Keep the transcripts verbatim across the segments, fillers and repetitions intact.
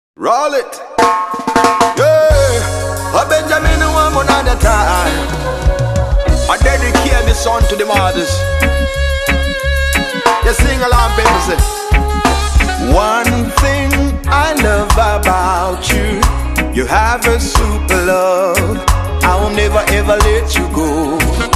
Roll it. Yeah. A Benjamin one more at a time. I dedicate this song to the mothers. You sing along, people, say. One thing I love about you, you have a super love. I will never ever let you go.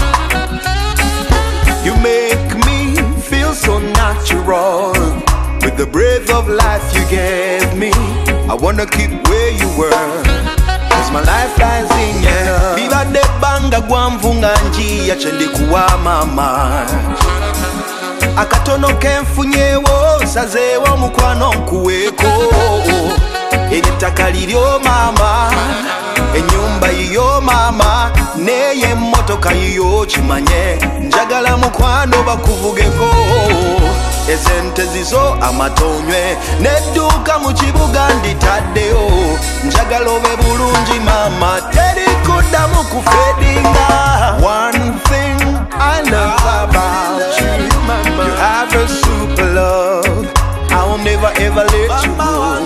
You make me feel so natural. With the breath of life you gave me, I wanna keep where you were, cause my life lies in you. Viva de banga gwamvunga njia chende kuwa mama. Akatono kenfunyewo sazewo mukwano nkuweko. Eritaka liryo mama, enyumba yiyo mama, neye motoka yiyo chimanye. Njagala mukwano bakuvugeko. Esente zizo amatonywe neduka mu kibuga nditaddeyo. Njagala obe bulungi mama, teri kuddamu kufedinga. One thing I love about you, you have a super love. I will never ever let you go.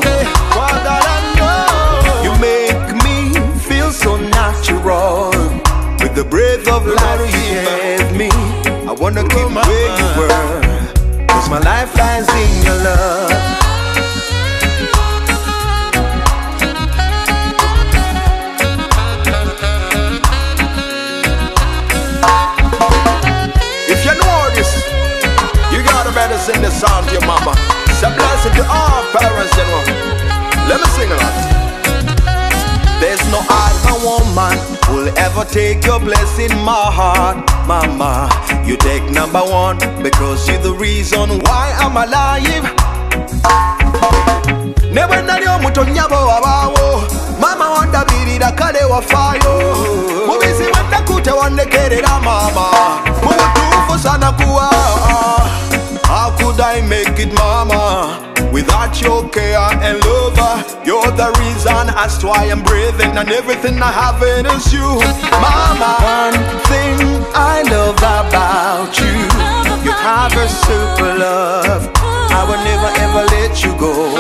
You make me feel so natural. With the breath of life you gave me, I wanna keep where you were, cause my life lies in your love. If you know this, you gotta better sing this song to your mama. It's a blessing to all parents, you know. Let me sing it. There's no other woman who'll ever take your place in my heart, mama. You take number one because you're the reason why I'm alive. Never know you mutonyabo wabawo. Mama wanda birira kale wafayo. Mubisi wanda kute wande kerera mama. Mubutufu sana kuwa. How could I make it, mama? Without your care and love, you're the reason as to why I'm breathing, and everything I have in is you, mama. One thing I love about you, you have a super love. I will never ever let you go.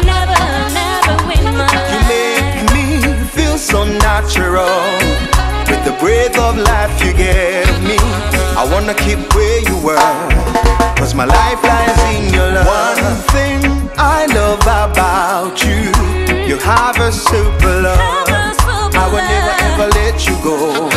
You make me feel so natural. With the breath of life you gave me, I wanna keep where you were, cause my life lies in your love. One thing I love about you, you have a super love. I will never ever let you go.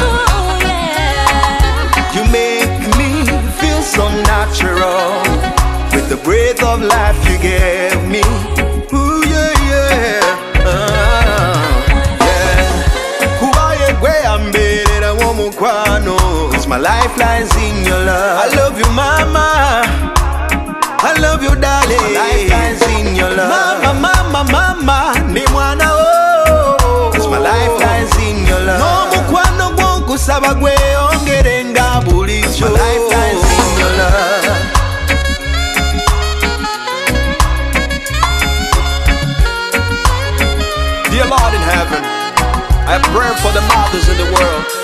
You make me feel so natural. With the breath of life you gave me. Ooh yeah, yeah, uh, yeah. Kubaye gwe ambere wo mukwano, cause my life lies in your love. I love you mama, I love you darling. My life lies in your love. Mama, mama, mama, ni mwana oh. Cause my life lies in your love. No mukwano gwangu saba gwe ongere nga bulijo. My life lies in your love. Dear Lord in heaven, I pray for the mothers in the world.